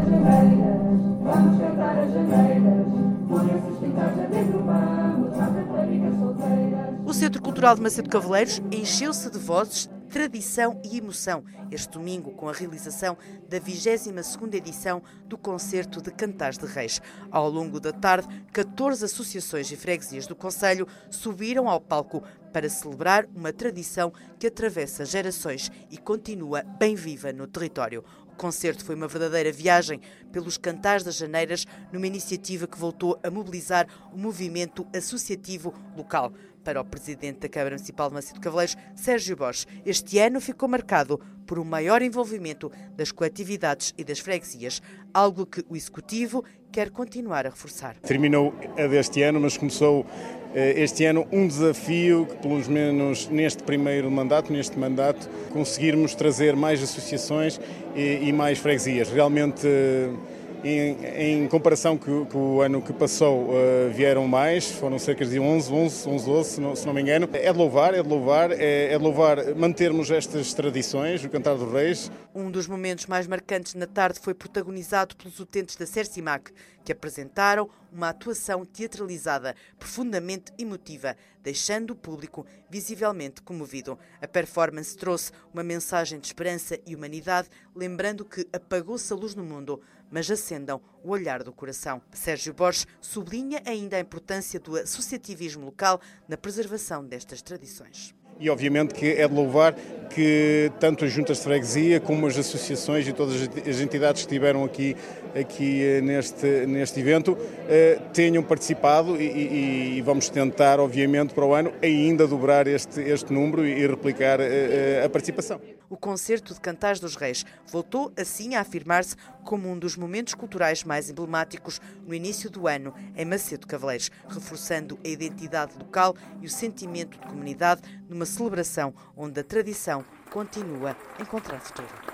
as janeiras, vamos cantar as janeiras, por esses quintais adentro vamos, às raparigas solteiras. O Centro Cultural de Macedo Cavaleiros encheu-se de vozes, tradição e emoção este domingo com a realização da 22ª edição do Concerto de Cantares de Reis. Ao longo da tarde, 14 associações e freguesias do concelho subiram ao palco para celebrar uma tradição que atravessa gerações e continua bem viva no território. O concerto foi uma verdadeira viagem pelos Cantares das Janeiras, numa iniciativa que voltou a mobilizar o movimento associativo local. Para o presidente da Câmara Municipal de Macedo Cavaleiros, Sérgio Borges, este ano ficou marcado por um maior envolvimento das coletividades e das freguesias, algo que o Executivo quer continuar a reforçar. Terminou a deste ano, mas começou este ano um desafio que, pelo menos neste mandato, conseguirmos trazer mais associações e mais freguesias. Realmente, em comparação com o ano que passou, vieram mais, foram cerca de 11, 12, se não me engano. É de louvar mantermos estas tradições, o Cantar dos Reis. Um dos momentos mais marcantes na tarde foi protagonizado pelos utentes da Cercimac, que apresentaram uma atuação teatralizada, profundamente emotiva, deixando o público visivelmente comovido. A performance trouxe uma mensagem de esperança e humanidade, lembrando que apagou-se a luz no mundo, mas acendam o olhar do coração. Sérgio Borges sublinha ainda a importância do associativismo local na preservação destas tradições. E obviamente que é de louvar que tanto as juntas de freguesia como as associações e todas as entidades que estiveram aqui neste evento tenham participado e vamos tentar, obviamente, para o ano ainda dobrar este número e replicar a participação. O Concerto de Cantares dos Reis voltou assim a afirmar-se como um dos momentos culturais mais emblemáticos no início do ano em Macedo Cavaleiros, reforçando a identidade local e o sentimento de comunidade numa celebração onde a tradição continua a encontrar futuro.